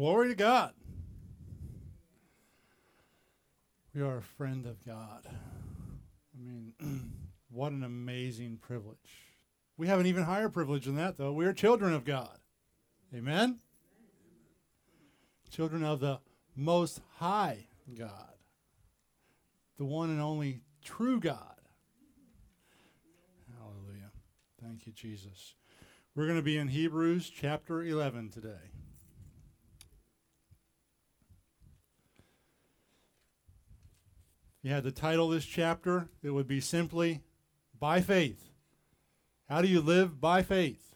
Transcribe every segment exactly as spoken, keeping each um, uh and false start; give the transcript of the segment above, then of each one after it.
Glory to God. We are a friend of God. I mean, what an amazing privilege. We have an even higher privilege than that, though. We are children of God. Amen? Children of the Most High God. The one and only true God. Hallelujah. Thank you, Jesus. We're going to be in Hebrews chapter eleven today. If you had to title this chapter, it would be simply, By Faith. How do you live by faith?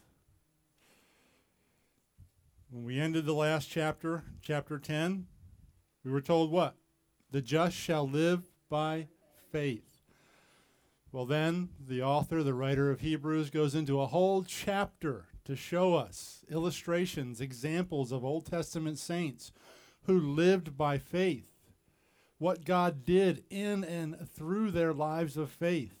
When we ended the last chapter, chapter ten, we were told what? The just shall live by faith. Well then, the author, the writer of Hebrews, goes into a whole chapter to show us illustrations, examples of Old Testament saints who lived by faith. What God did in and through their lives of faith.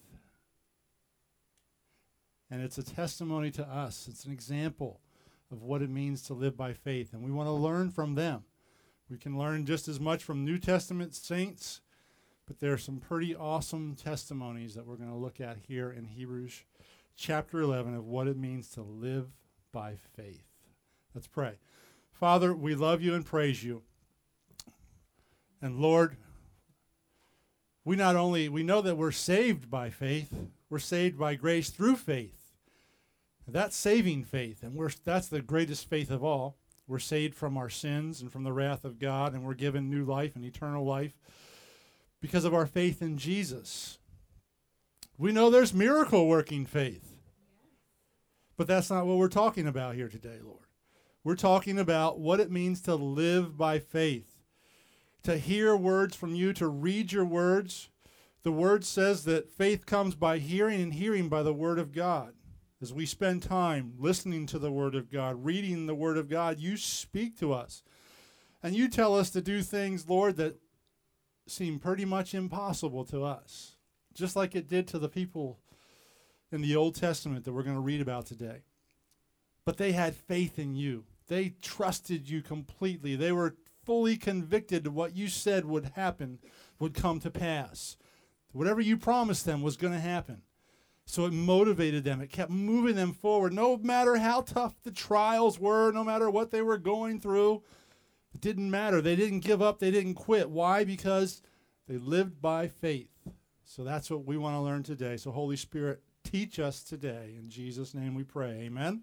And it's a testimony to us. It's an example of what it means to live by faith. And we want to learn from them. We can learn just as much from New Testament saints, but there are some pretty awesome testimonies that we're going to look at here in Hebrews chapter eleven of what it means to live by faith. Let's pray. Father, we love you and praise you. And Lord, we not only, we know that we're saved by faith, we're saved by grace through faith. That's saving faith, and we're that's the greatest faith of all. We're saved from our sins and from the wrath of God, and we're given new life and eternal life because of our faith in Jesus. We know there's miracle-working faith, but that's not what we're talking about here today, Lord. We're talking about what it means to live by faith. To hear words from you, to read your words. The word says that faith comes by hearing, and hearing by the word of God. As we spend time listening to the word of God, reading the word of God, you speak to us. And you tell us to do things, Lord, that seem pretty much impossible to us. Just like it did to the people in the Old Testament that we're going to read about today. But they had faith in you. They trusted you completely. They were fully convicted of what you said would happen, would come to pass. Whatever you promised them was going to happen. So it motivated them. It kept moving them forward. No matter how tough the trials were, no matter what they were going through, it didn't matter. They didn't give up. They didn't quit. Why? Because they lived by faith. So that's what we want to learn today. So Holy Spirit, teach us today. In Jesus' name we pray. Amen.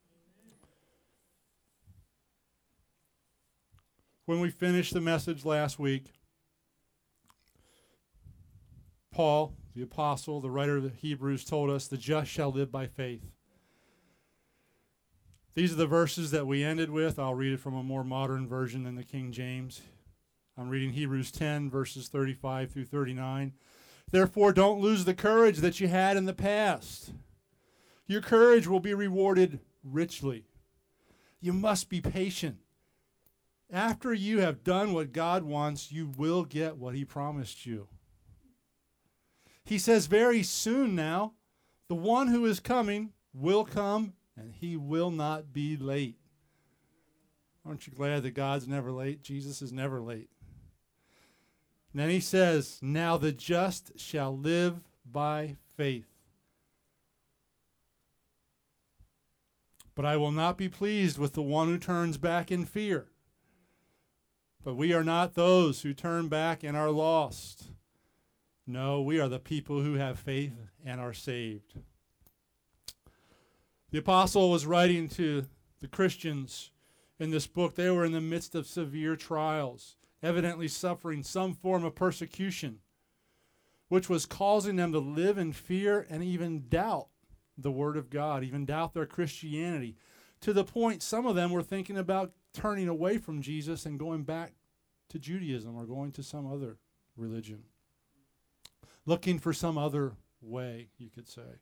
When we finished the message last week, Paul, the apostle, the writer of the Hebrews, told us the just shall live by faith. These are the verses that we ended with. I'll read it from a more modern version than the King James. I'm reading Hebrews ten, verses thirty-five through thirty-nine. Therefore, don't lose the courage that you had in the past. Your courage will be rewarded richly. You must be patient. After you have done what God wants, you will get what he promised you. He says very soon now, the one who is coming will come, and he will not be late. Aren't you glad that God's never late? Jesus is never late. And then he says, now the just shall live by faith. But I will not be pleased with the one who turns back in fear. But we are not those who turn back and are lost. No, we are the people who have faith and are saved. The apostle was writing to the Christians in this book. They were in the midst of severe trials, evidently suffering some form of persecution, which was causing them to live in fear and even doubt the word of God, even doubt their Christianity, to the point some of them were thinking about turning away from Jesus and going back to Judaism or going to some other religion. Looking for some other way, you could say.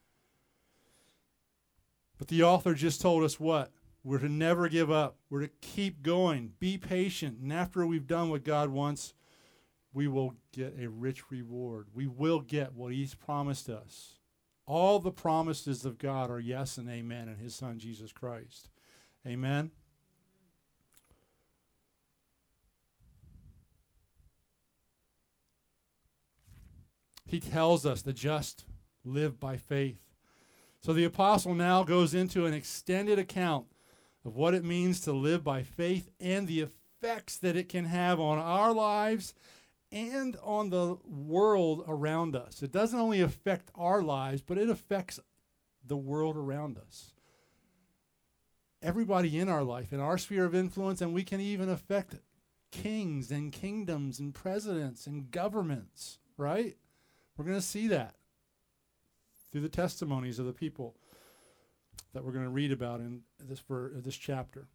But the author just told us what? We're to never give up. We're to keep going. Be patient. And after we've done what God wants, we will get a rich reward. We will get what he's promised us. All the promises of God are yes and amen in his Son, Jesus Christ. Amen. He tells us the just live by faith. So the apostle now goes into an extended account of what it means to live by faith and the effects that it can have on our lives and on the world around us. It doesn't only affect our lives, but it affects the world around us. Everybody in our life, in our sphere of influence, and we can even affect kings and kingdoms and presidents and governments, right? We're going to see that through the testimonies of the people that we're going to read about in this, for this chapter.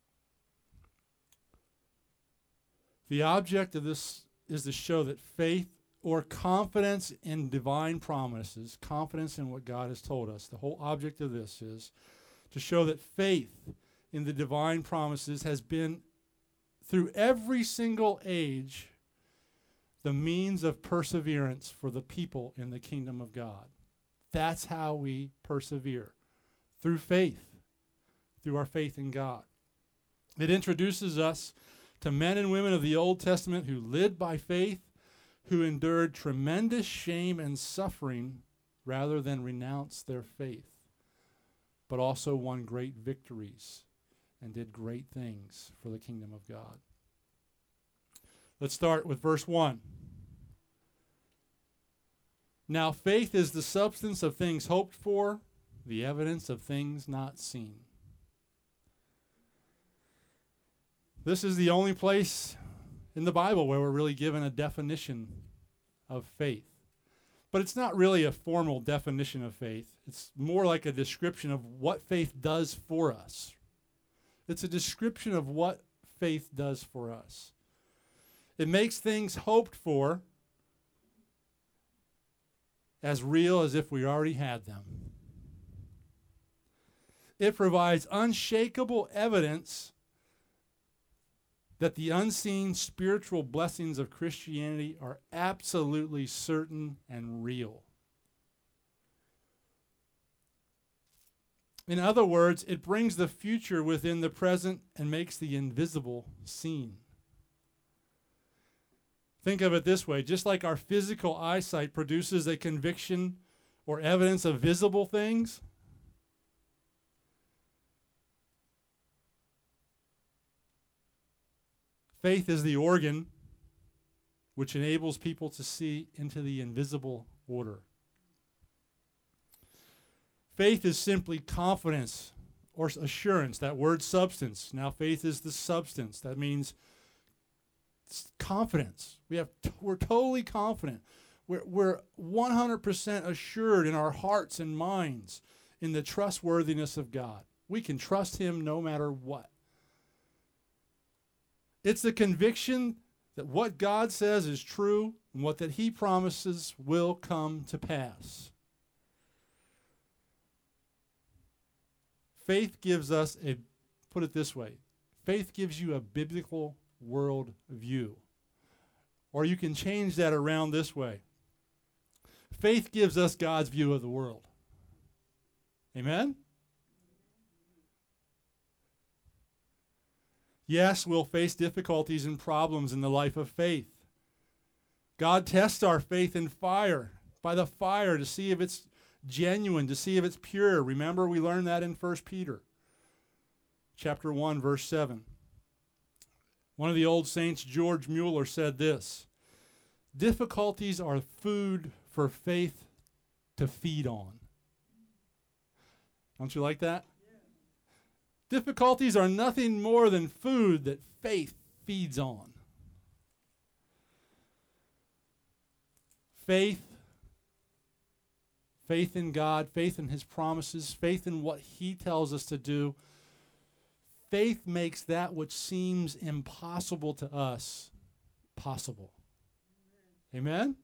The object of this is to show that faith or confidence in divine promises, confidence in what God has told us, the whole object of this is to show that faith in the divine promises has been, through every single age, the means of perseverance for the people in the kingdom of God. That's how we persevere, through faith, through our faith in God. It introduces us to men and women of the Old Testament who lived by faith, who endured tremendous shame and suffering rather than renounce their faith, but also won great victories and did great things for the kingdom of God. Let's start with verse one. Now faith is the substance of things hoped for, the evidence of things not seen. This is the only place in the Bible where we're really given a definition of faith. But it's not really a formal definition of faith. It's more like a description of what faith does for us. It's a description of what faith does for us. It makes things hoped for as real as if we already had them. It provides unshakable evidence that the unseen spiritual blessings of Christianity are absolutely certain and real. In other words, it brings the future within the present and makes the invisible seen. Think of it this way, just like our physical eyesight produces a conviction or evidence of visible things, faith is the organ which enables people to see into the invisible order. Faith is simply confidence or assurance, that word substance. Now faith is the substance. That means confidence. We have t- we're totally confident. We're, we're one hundred percent assured in our hearts and minds in the trustworthiness of God. We can trust him no matter what. It's the conviction that what God says is true and what that he promises will come to pass. Faith gives us a, put it this way, faith gives you a biblical world view. Or you can change that around this way. Faith gives us God's view of the world. Amen? Yes, we'll face difficulties and problems in the life of faith. God tests our faith in fire, by the fire, to see if it's genuine, to see if it's pure. Remember, we learned that in First Peter chapter one, verse seven. One of the old saints, George Mueller, said this: difficulties are food for faith to feed on. Don't you like that? Yeah. Difficulties are nothing more than food that faith feeds on. Faith, faith in God, faith in his promises, faith in what he tells us to do. Faith makes that which seems impossible to us possible. Amen? Amen?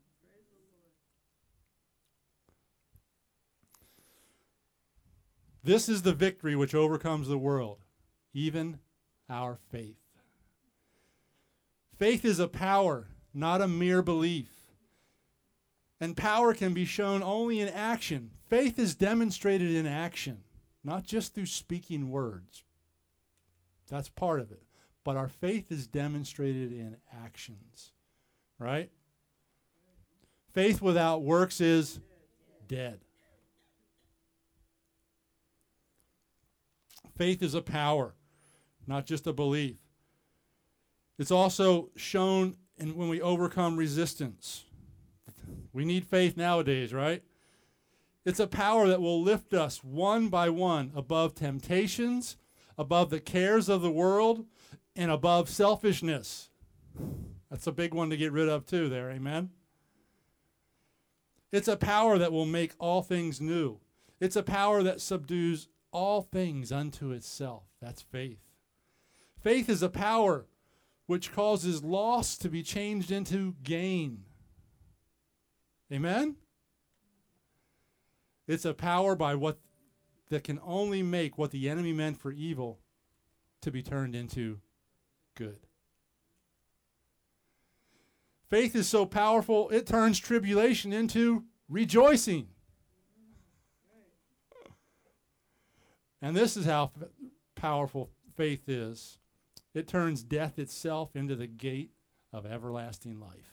This is the victory which overcomes the world, even our faith. Faith is a power, not a mere belief. And power can be shown only in action. Faith is demonstrated in action, not just through speaking words. That's part of it. But our faith is demonstrated in actions, right? Faith without works is dead. Faith is a power, not just a belief. It's also shown in when we overcome resistance. We need faith nowadays, right? It's a power that will lift us one by one above temptations, above the cares of the world, and above selfishness. That's a big one to get rid of too there, amen? It's a power that will make all things new. It's a power that subdues all things unto itself. That's faith. Faith is a power which causes loss to be changed into gain. Amen? It's a power by what that can only make what the enemy meant for evil to be turned into good. Faith is so powerful, it turns tribulation into rejoicing. And this is how f- powerful faith is. It turns death itself into the gate of everlasting life.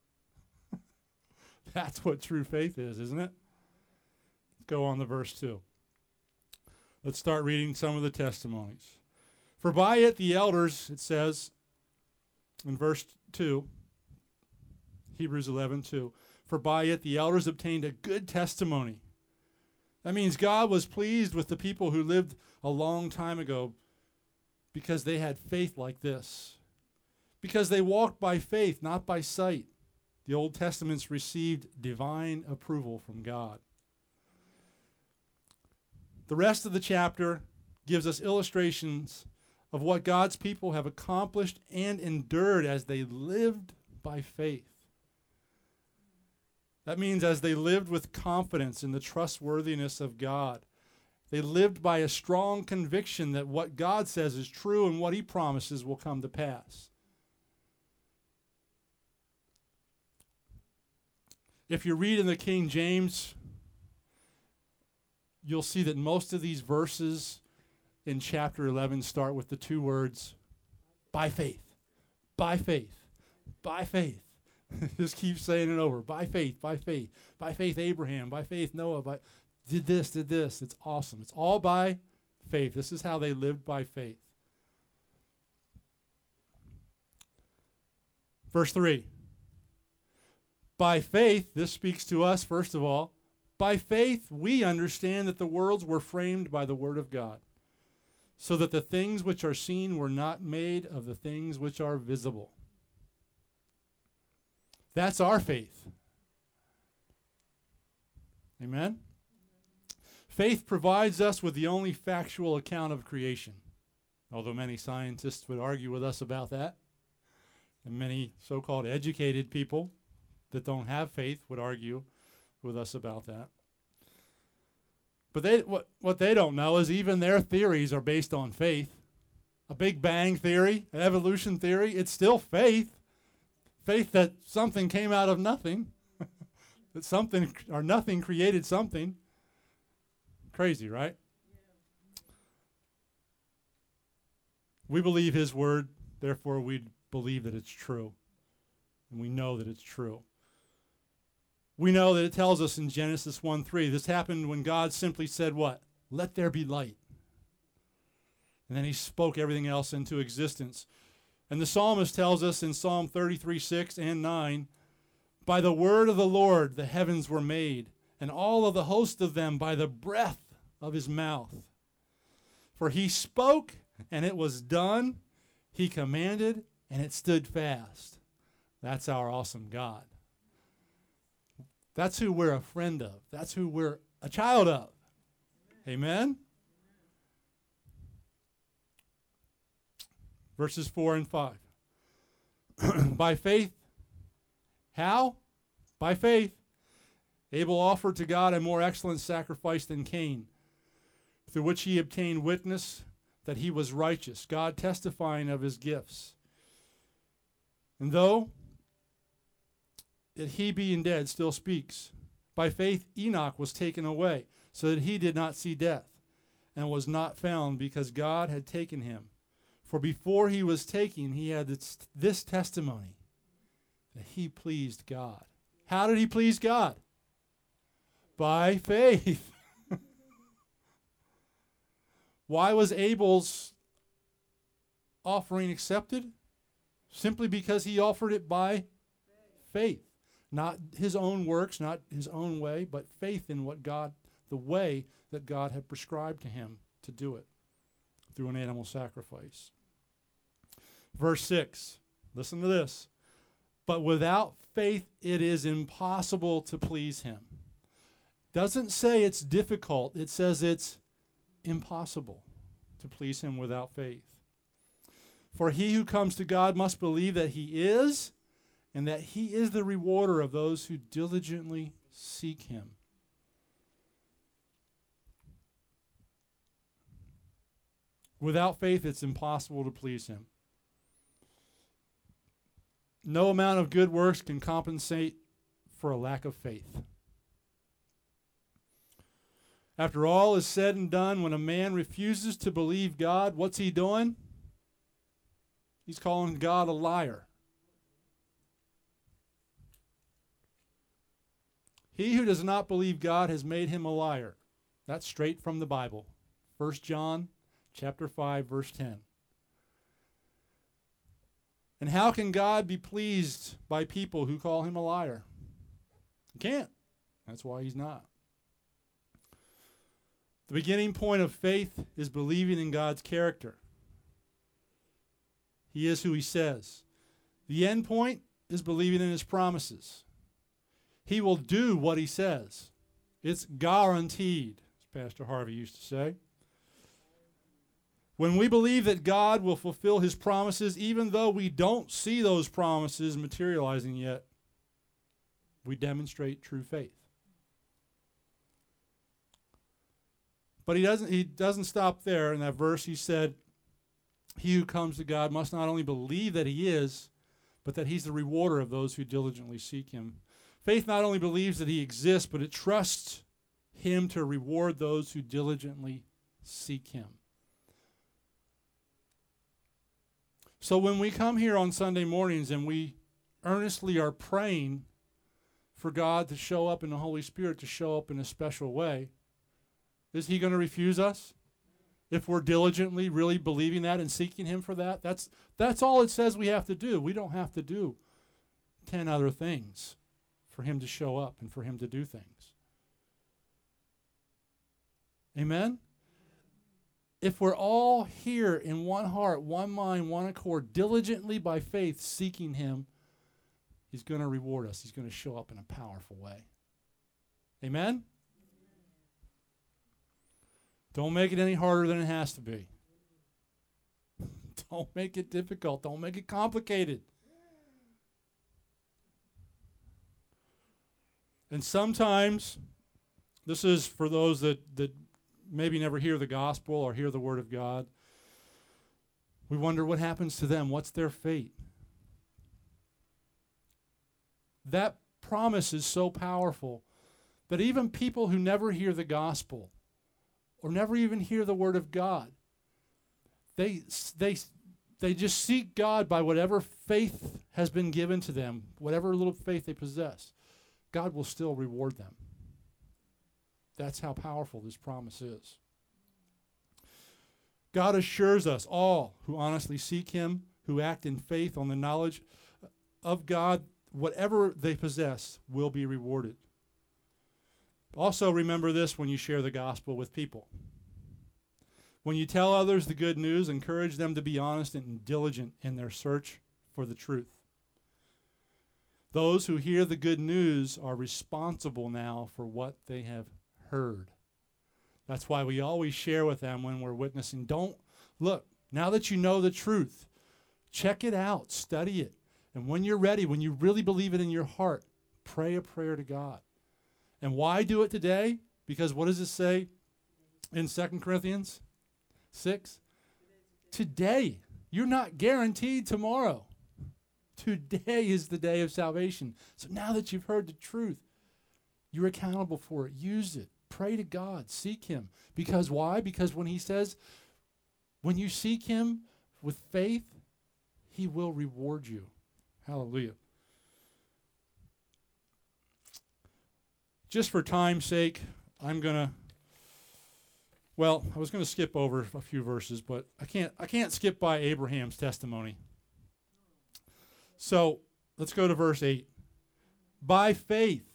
That's what true faith is, isn't it? Let's go on to verse two. Let's start reading some of the testimonies. For by it the elders, it says in verse two, Hebrews eleven two, for by it the elders obtained a good testimony. That means God was pleased with the people who lived a long time ago because they had faith like this. Because they walked by faith, not by sight. The Old Testaments received divine approval from God. The rest of the chapter gives us illustrations of what God's people have accomplished and endured as they lived by faith. That means as they lived with confidence in the trustworthiness of God. They lived by a strong conviction that what God says is true and what he promises will come to pass. If you read in the King James, you'll see that most of these verses in chapter eleven start with the two words, by faith, by faith, by faith. Just keep saying it over. By faith, by faith, by faith Abraham, by faith Noah, by did this, did this. It's awesome. It's all by faith. This is how they lived by faith. Verse three. By faith, this speaks to us, first of all. By faith, we understand that the worlds were framed by the word of God, so that the things which are seen were not made of the things which are visible. That's our faith. Amen? Faith provides us with the only factual account of creation, although many scientists would argue with us about that, and many so-called educated people that don't have faith would argue with us about that. But they, what, what they don't know is even their theories are based on faith. A Big Bang theory, an evolution theory, it's still faith. Faith that something came out of nothing, that something or nothing created something. Crazy, right? Yeah. We believe his word, therefore we believe that it's true. And we know that it's true. We know that it tells us in Genesis one three, this happened when God simply said what? Let there be light. And then he spoke everything else into existence. And the psalmist tells us in Psalm thirty-three six and nine, by the word of the Lord the heavens were made, and all of the host of them by the breath of his mouth. For he spoke, and it was done. He commanded, and it stood fast. That's our awesome God. That's who we're a friend of. That's who we're a child of. Amen? Verses four and five. By faith, how? By faith, Abel offered to God a more excellent sacrifice than Cain, through which he obtained witness that he was righteous, God testifying of his gifts. And though that he being dead still speaks, by faith Enoch was taken away, so that he did not see death, and was not found because God had taken him. For before he was taken, he had this, this testimony, that he pleased God. How did he please God? By faith. Why was Abel's offering accepted? Simply because he offered it by faith. Not his own works, not his own way, but faith in what God, the way that God had prescribed to him to do it through an animal sacrifice. Verse six, listen to this. But without faith it is impossible to please him. Doesn't say it's difficult, it says it's impossible to please him without faith. For he who comes to God must believe that he is, and that he is the rewarder of those who diligently seek him. Without faith, it's impossible to please him. No amount of good works can compensate for a lack of faith. After all is said and done, when a man refuses to believe God, what's he doing? He's calling God a liar. He who does not believe God has made him a liar. That's straight from the Bible. First John chapter five, verse ten. And how can God be pleased by people who call him a liar? He can't. That's why he's not. The beginning point of faith is believing in God's character. He is who he says. The end point is believing in his promises. He will do what he says. It's guaranteed, as Pastor Harvey used to say. When we believe that God will fulfill his promises, even though we don't see those promises materializing yet, we demonstrate true faith. But he doesn't, he doesn't stop there. In that verse, he said, he who comes to God must not only believe that he is, but that he's the rewarder of those who diligently seek him. Faith not only believes that he exists, but it trusts him to reward those who diligently seek him. So when we come here on Sunday mornings and we earnestly are praying for God to show up and the Holy Spirit to show up in a special way, is he going to refuse us? If we're diligently really believing that and seeking him for that, that's that's all it says we have to do. We don't have to do ten other things for him to show up and for him to do things. Amen? If we're all here in one heart, one mind, one accord, diligently by faith seeking him, he's going to reward us. He's going to show up in a powerful way. Amen? Don't make it any harder than it has to be. Don't make it difficult. Don't make it complicated. And sometimes, this is for those that, that maybe never hear the gospel or hear the word of God, we wonder what happens to them. What's their fate? That promise is so powerful that even people who never hear the gospel or never even hear the word of God, they, they, they just seek God by whatever faith has been given to them, whatever little faith they possess. God will still reward them. That's how powerful this promise is. God assures us all who honestly seek him, who act in faith on the knowledge of God, whatever they possess will be rewarded. Also remember this when you share the gospel with people. When you tell others the good news, encourage them to be honest and diligent in their search for the truth. Those who hear the good news are responsible now for what they have heard. That's why we always share with them when we're witnessing. Don't, look, now that you know the truth, check it out, study it. And when you're ready, when you really believe it in your heart, pray a prayer to God. And why do it today? Because what does it say in Second Corinthians six? Today. You're not guaranteed tomorrow. Today is the day of salvation. So now that you've heard the truth, you're accountable for it. Use it. Pray to God. Seek him. Because why? Because when he says, when you seek him with faith, he will reward you. Hallelujah. just for time's sake, I'm going to, well, I was going to skip over a few verses, but I can't, I can't skip by Abraham's testimony. So let's go to verse eight. By faith,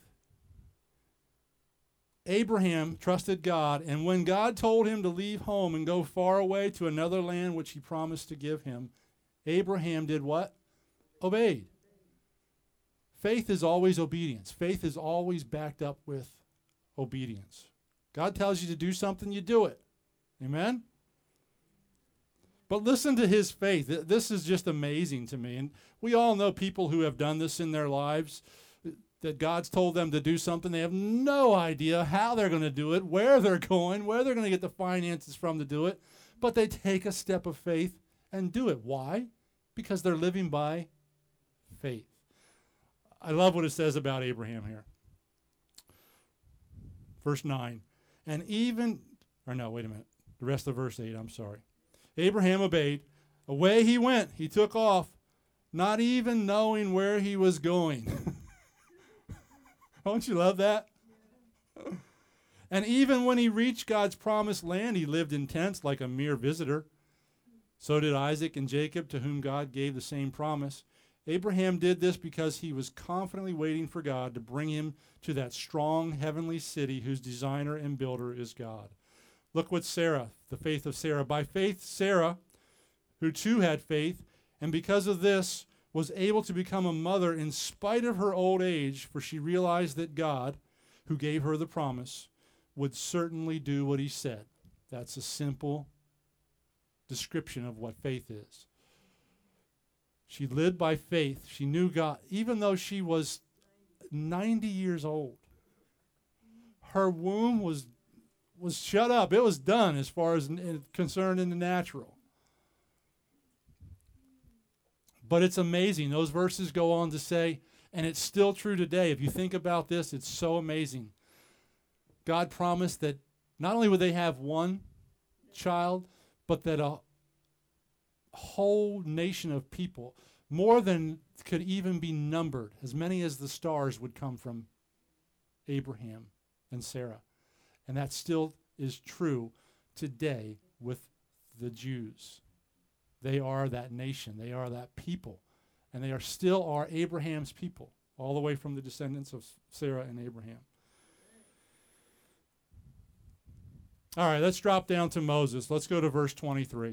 Abraham trusted God, and when God told him to leave home and go far away to another land which he promised to give him, Abraham did what? Obeyed. Faith is always obedience. Faith is always backed up with obedience. God tells you to do something, you do it. Amen? But listen to his faith. This is just amazing to me. And we all know people who have done this in their lives, that God's told them to do something. They have no idea how they're going to do it, where they're going, where they're going to get the finances from to do it. But they take a step of faith and do it. Why? Because they're living by faith. I love what it says about Abraham here. Verse nine. And even, or no, wait a minute. The rest of verse eight, I'm sorry. Abraham obeyed. Away he went. He took off, not even knowing where he was going. Don't you love that? And even when he reached God's promised land, he lived in tents like a mere visitor. So did Isaac and Jacob, to whom God gave the same promise. Abraham did this because he was confidently waiting for God to bring him to that strong heavenly city whose designer and builder is God. Look what Sarah, the faith of Sarah. By faith, Sarah, who too had faith, and because of this, was able to become a mother in spite of her old age, for she realized that God, who gave her the promise, would certainly do what he said. That's a simple description of what faith is. She lived by faith. She knew God, even though she was ninety years old. Her womb was, was shut up. It was done as far as n- concerned in the natural. But it's amazing. Those verses go on to say, and it's still true today. If you think about this, it's so amazing. God promised that not only would they have one child, but that a whole nation of people, more than could even be numbered, as many as the stars, would come from Abraham and Sarah. And that still is true today with the Jews. They are that nation. They are that people. And they are still are Abraham's people, all the way from the descendants of Sarah and Abraham. All right, let's drop down to Moses. Let's go to verse twenty-three.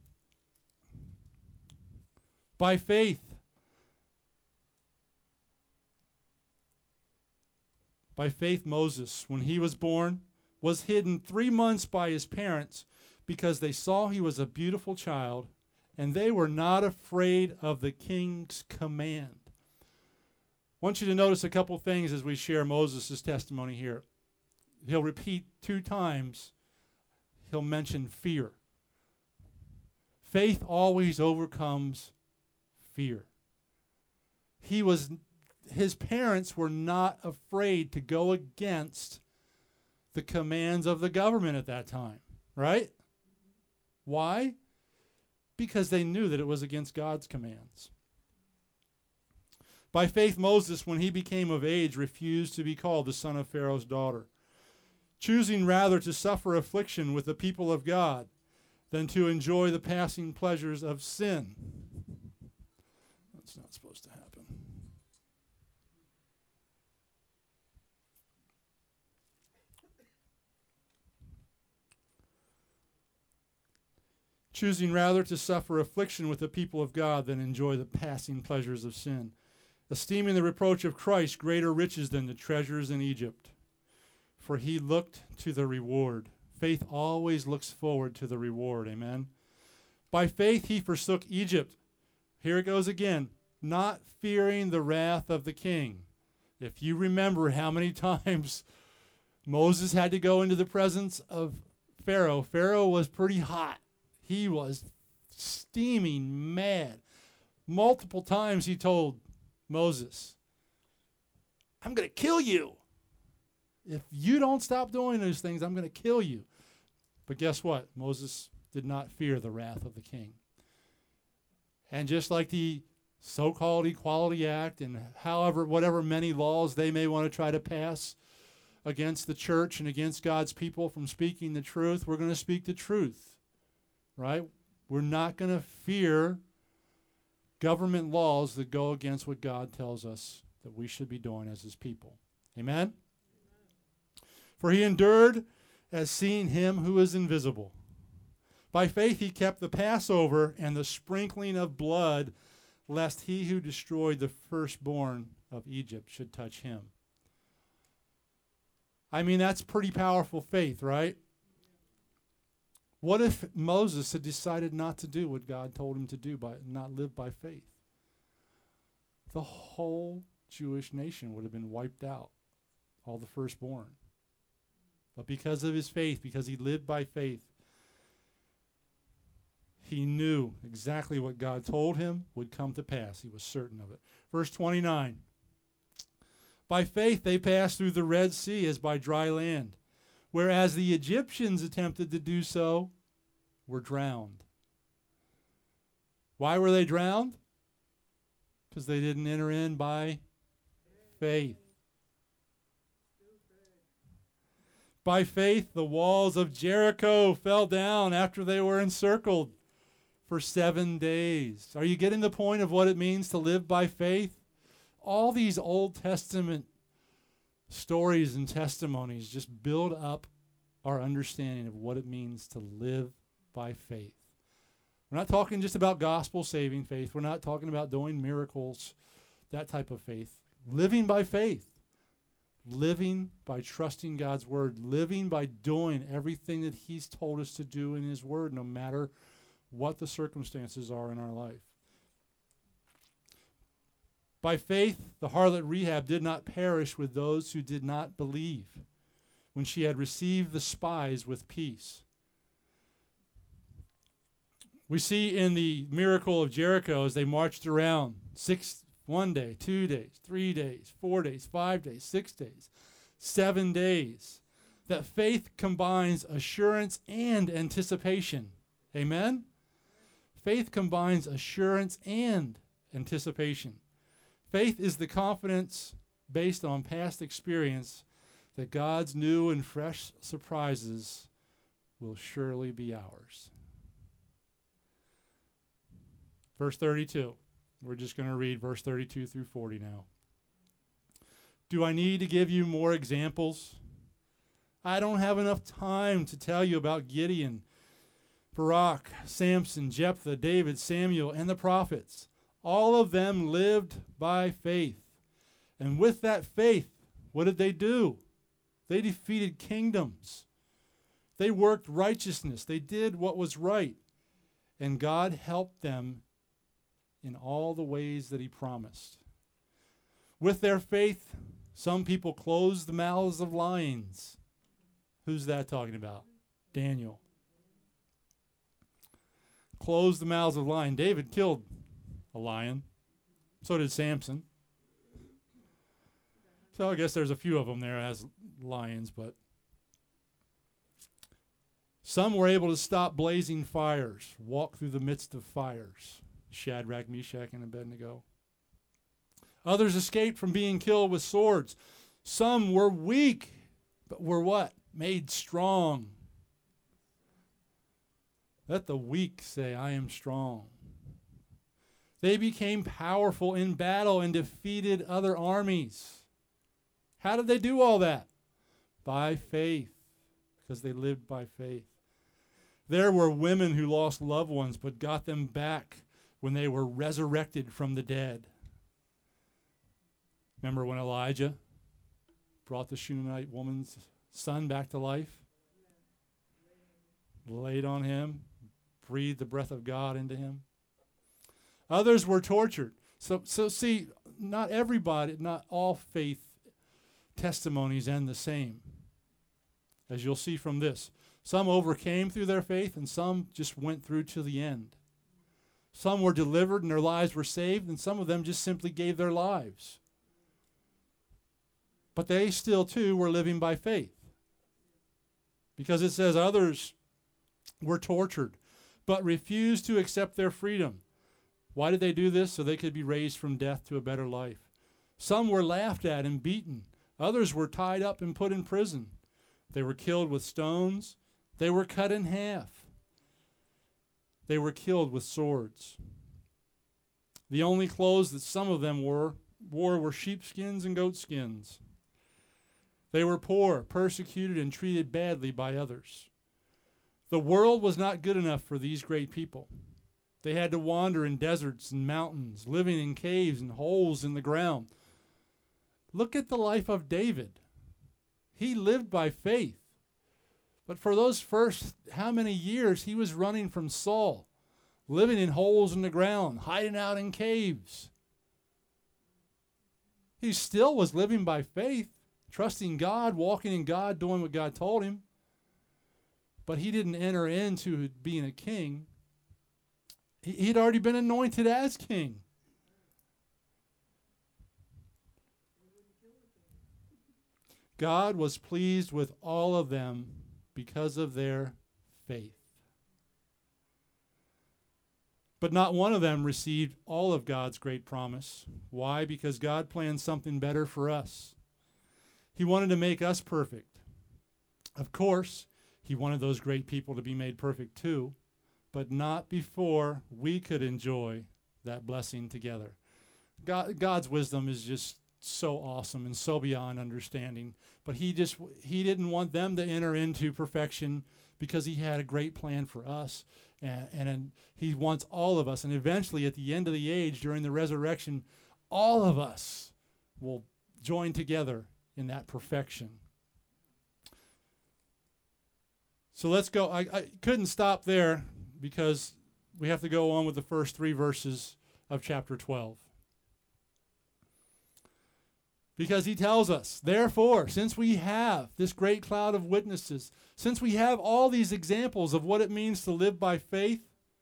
By faith, by faith Moses, when he was born, was hidden three months by his parents because they saw he was a beautiful child, and they were not afraid of the king's command. I want you to notice a couple things as we share Moses' testimony here. He'll repeat two times. He'll mention fear. Faith always overcomes fear. He was, his parents were not afraid to go against the commands of the government at that time, right? Why? Because they knew that it was against God's commands. By faith, Moses, when he became of age, refused to be called the son of Pharaoh's daughter, choosing rather to suffer affliction with the people of God than to enjoy the passing pleasures of sin. That's not supposed to happen. Choosing rather to suffer affliction with the people of God than enjoy the passing pleasures of sin, esteeming the reproach of Christ greater riches than the treasures in Egypt. For he looked to the reward. Faith always looks forward to the reward, amen? By faith he forsook Egypt. Here it goes again, not fearing the wrath of the king. If you remember how many times Moses had to go into the presence of Pharaoh, Pharaoh was pretty hot. He was steaming mad. Multiple times he told Moses, I'm going to kill you. If you don't stop doing those things, I'm going to kill you. But guess what? Moses did not fear the wrath of the king. And just like the so-called Equality Act and however, whatever many laws they may want to try to pass, against the church and against God's people from speaking the truth, we're going to speak the truth, right? We're not going to fear government laws that go against what God tells us that we should be doing as his people. Amen? Amen. For he endured as seeing him who is invisible. By faith he kept the Passover and the sprinkling of blood, lest he who destroyed the firstborn of Egypt should touch him. I mean, that's pretty powerful faith, right? What if Moses had decided not to do what God told him to do, by not live by faith? The whole Jewish nation would have been wiped out, all the firstborn. But because of his faith, because he lived by faith, he knew exactly what God told him would come to pass. He was certain of it. Verse twenty-nine. By faith they passed through the Red Sea as by dry land, whereas the Egyptians attempted to do so, were drowned. Why were they drowned? Because they didn't enter in by faith. By faith, the walls of Jericho fell down after they were encircled for seven days. Are you getting the point of what it means to live by faith? All these Old Testament stories and testimonies just build up our understanding of what it means to live by faith. We're not talking just about gospel-saving faith. We're not talking about doing miracles, that type of faith. Living by faith. Living by trusting God's word. Living by doing everything that he's told us to do in his word, no matter what the circumstances are in our life. By faith, the harlot Rahab did not perish with those who did not believe when she had received the spies with peace. We see in the miracle of Jericho as they marched around six, one day, two days, three days, four days, five days, six days, seven days, that faith combines assurance and anticipation. Amen? Faith combines assurance and anticipation. Faith is the confidence based on past experience that God's new and fresh surprises will surely be ours. Verse thirty-two. We're just going to read verse thirty-two through forty now. Do I need to give you more examples? I don't have enough time to tell you about Gideon, Barak, Samson, Jephthah, David, Samuel, and the prophets. All of them lived by faith. And with that faith, what did they do? They defeated kingdoms. They worked righteousness. They did what was right. And God helped them in all the ways that he promised. With their faith, some people closed the mouths of lions. Who's that talking about? Daniel. Closed the mouths of lions. David killed a lion. So did Samson. So I guess there's a few of them there as lions, but some were able to stop blazing fires, walk through the midst of fires. Shadrach, Meshach, and Abednego. Others escaped from being killed with swords. Some were weak, but were what? Made strong. Let the weak say, I am strong. They became powerful in battle and defeated other armies. How did they do all that? By faith, because they lived by faith. There were women who lost loved ones but got them back when they were resurrected from the dead. Remember when Elijah brought the Shunammite woman's son back to life? Laid on him, breathed the breath of God into him. Others were tortured. So, so see, not everybody, not all faith testimonies end the same. As you'll see from this. Some overcame through their faith, and some just went through to the end. Some were delivered and their lives were saved, and some of them just simply gave their lives. But they still, too, were living by faith. Because it says others were tortured, but refused to accept their freedom. Why did they do this? So they could be raised from death to a better life. Some were laughed at and beaten. Others were tied up and put in prison. They were killed with stones. They were cut in half. They were killed with swords. The only clothes that some of them wore, wore were sheepskins and goatskins. They were poor, persecuted, and treated badly by others. The world was not good enough for these great people. They had to wander in deserts and mountains, living in caves and holes in the ground. Look at the life of David. He lived by faith. But for those first how many years, he was running from Saul, living in holes in the ground, hiding out in caves. He still was living by faith, trusting God, walking in God, doing what God told him. But he didn't enter into being a king. He'd already been anointed as king. God was pleased with all of them because of their faith. But not one of them received all of God's great promise. Why? Because God planned something better for us. He wanted to make us perfect. Of course, he wanted those great people to be made perfect too, but not before we could enjoy that blessing together. God, God's wisdom is just so awesome and so beyond understanding. But he just he didn't want them to enter into perfection because he had a great plan for us. And, and, and he wants all of us. And eventually, at the end of the age, during the resurrection, all of us will join together in that perfection. So let's go. I, I couldn't stop there because we have to go on with the first three verses of chapter twelve. Because he tells us, therefore, since we have this great cloud of witnesses, since we have all these examples of what it means to live by faith,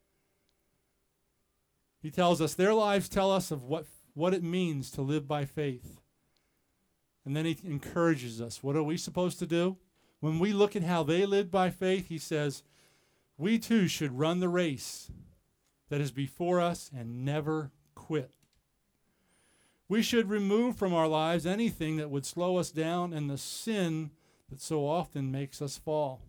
he tells us their lives tell us of what, what it means to live by faith. And then he encourages us. What are we supposed to do? When we look at how they lived by faith, he says, we too should run the race that is before us and never quit. We should remove from our lives anything that would slow us down and the sin that so often makes us fall.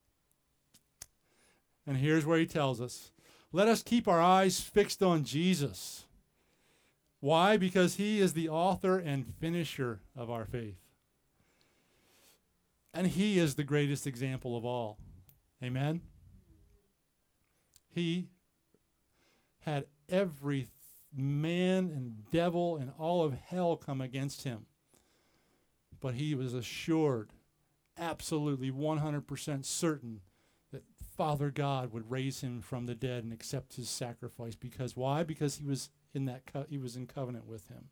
And here's where he tells us, let us keep our eyes fixed on Jesus. Why? Because he is the author and finisher of our faith. And he is the greatest example of all. Amen? He had every man and devil and all of hell come against him. But he was assured, absolutely one hundred percent certain, that Father God would raise him from the dead and accept his sacrifice. Because why? Because he was in that co- he was in covenant with him.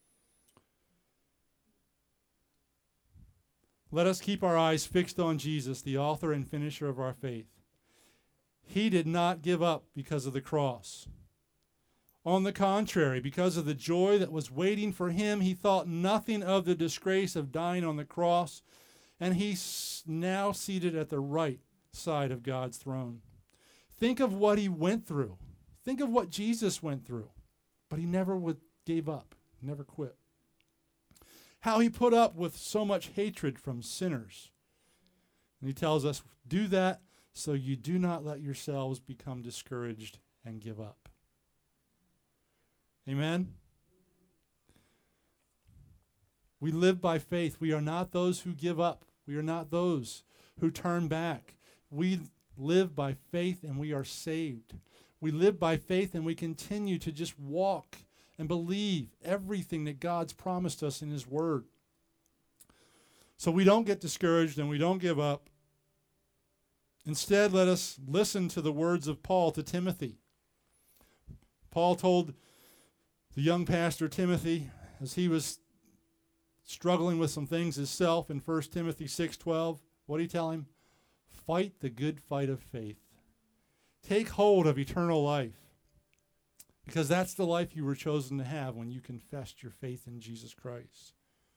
Let us keep our eyes fixed on Jesus, the author and finisher of our faith. He did not give up because of the cross. On the contrary, because of the joy that was waiting for him, he thought nothing of the disgrace of dying on the cross, and he's now seated at the right side of God's throne. Think of what he went through. Think of what Jesus went through. But he never would, gave up, never quit. How he put up with so much hatred from sinners. And he tells us, do that so you do not let yourselves become discouraged and give up. Amen? We live by faith. We are not those who give up. We are not those who turn back. We live by faith and we are saved. We live by faith and we continue to just walk and believe everything that God's promised us in his word. So we don't get discouraged and we don't give up. Instead, let us listen to the words of Paul to Timothy. Paul told the young pastor Timothy, as he was struggling with some things himself in First Timothy six twelve, what did he tell him? Fight the good fight of faith. Take hold of eternal life, because that's the life you were chosen to have when you confessed your faith in Jesus Christ.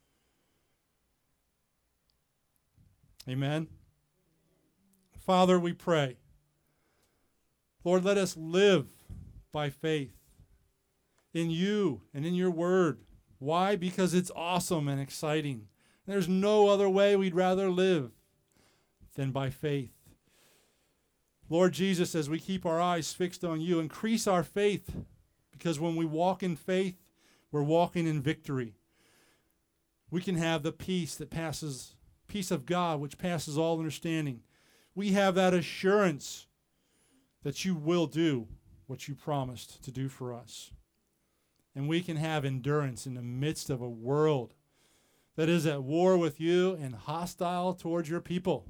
Amen. Father, we pray, Lord, let us live by faith in you and in your word. Why? Because it's awesome and exciting. There's no other way we'd rather live than by faith. Lord Jesus, as we keep our eyes fixed on you, increase our faith, because when we walk in faith, we're walking in victory. We can have the peace that passes, peace of God, which passes all understanding. We have that assurance that you will do what you promised to do for us. And we can have endurance in the midst of a world that is at war with you and hostile towards your people.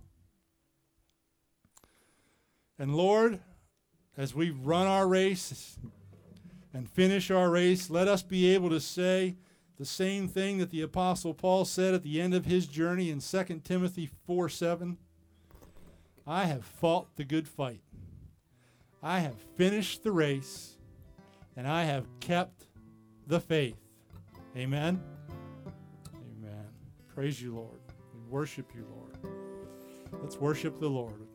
And Lord, as we run our race and finish our race, let us be able to say the same thing that the Apostle Paul said at the end of his journey in Second Timothy four seven. I have fought the good fight. I have finished the race, and I have kept the faith. Amen. Amen. Praise you, Lord. We worship you, Lord. Let's worship the Lord.